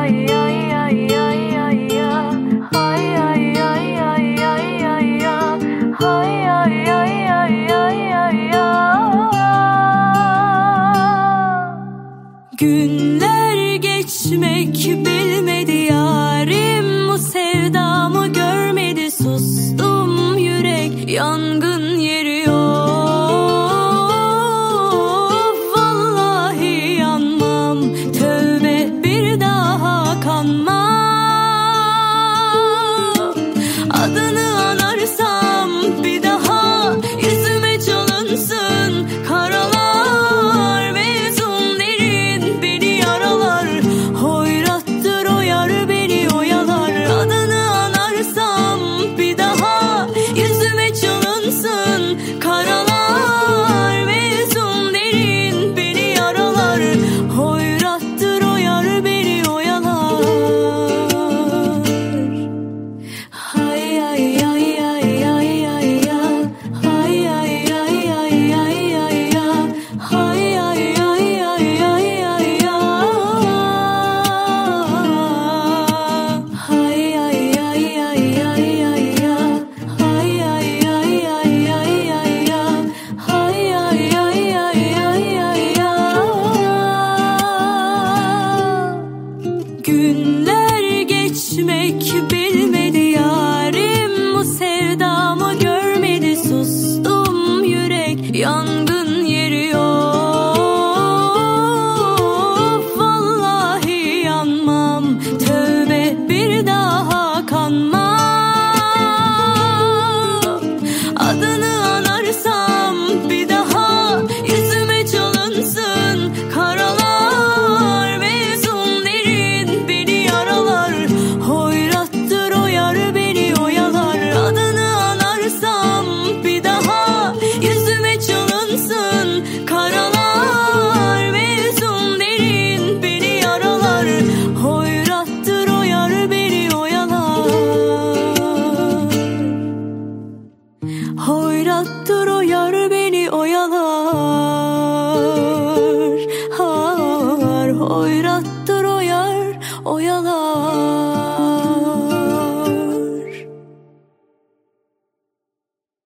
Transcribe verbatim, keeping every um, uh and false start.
Günler geçmek bilmedi yarim, bu sevdamı görmedi, sustum yürek yangın yeri yok. Vallahi yanmam, tövbe bir daha kanmam. Adını anarsam bir daha yüzüme çalınsın karalar. Günler geçmek bilmedi yarim, bu sevdamı görmedi, sustum yürek yangın yeri yok. Vallahi yanmam, tövbe bir daha kanmam. Adını anarsam bir daha yüzüme çalınsın karalar. Hoyrattır o yar beni oyalar, har, hoyrattır o yar oyalar.